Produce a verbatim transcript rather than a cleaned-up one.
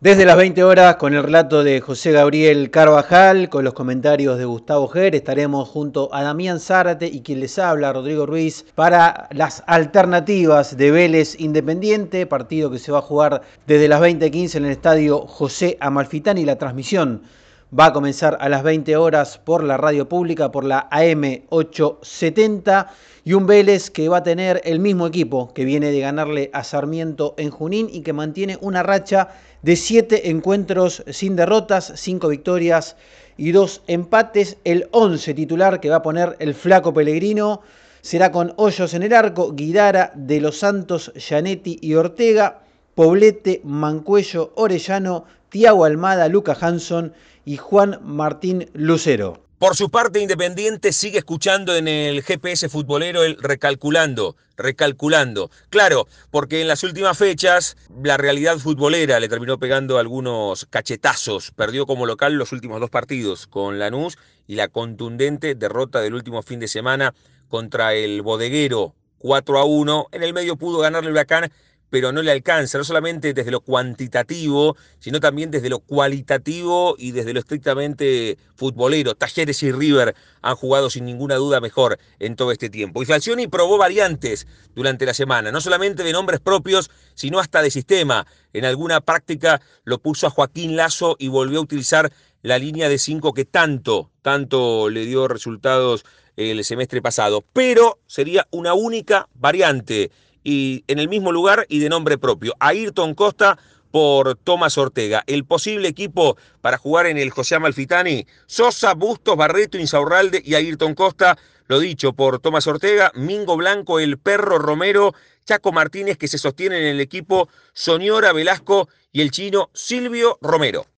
Desde las veinte horas, con el relato de José Gabriel Carvajal, con los comentarios de Gustavo Ger, estaremos junto a Damián Zárate y quien les habla, Rodrigo Ruiz, para las alternativas de Vélez Independiente, partido que se va a jugar desde las veinte quince en el estadio José Amalfitani. La transmisión va a comenzar a las veinte horas por la radio pública, por la A M ochocientos setenta, y un Vélez que va a tener el mismo equipo que viene de ganarle a Sarmiento en Junín y que mantiene una racha de siete encuentros sin derrotas, cinco victorias y dos empates. El once titular que va a poner el Flaco Pellegrino será con Hoyos en el arco, Guidara, De los Santos, Gianetti y Ortega, Poblete, Mancuello, Orellano, Thiago Almada, Luca Hanson y Juan Martín Lucero. Por su parte, Independiente sigue escuchando en el G P S futbolero el recalculando, recalculando. Claro, porque en las últimas fechas la realidad futbolera le terminó pegando algunos cachetazos. Perdió como local los últimos dos partidos con Lanús y la contundente derrota del último fin de semana contra el Bodeguero cuatro a uno. En el medio pudo ganarle el Huracán, pero no le alcanza, no solamente desde lo cuantitativo, sino también desde lo cualitativo y desde lo estrictamente futbolero. Talleres y River han jugado sin ninguna duda mejor en todo este tiempo. Y Falcioni probó variantes durante la semana, no solamente de nombres propios, sino hasta de sistema. En alguna práctica lo puso a Joaquín Lazo y volvió a utilizar la línea de cinco que tanto, tanto le dio resultados el semestre pasado. Pero sería una única variante y en el mismo lugar y de nombre propio. Ayrton Costa por Tomás Ortega. El posible equipo para jugar en el José Amalfitani: Sosa, Bustos, Barreto, Insaurralde y Ayrton Costa. Lo dicho por Tomás Ortega, Mingo Blanco, El Perro Romero, Chaco Martínez, que se sostienen en el equipo, Soñora, Velasco y el chino Silvio Romero.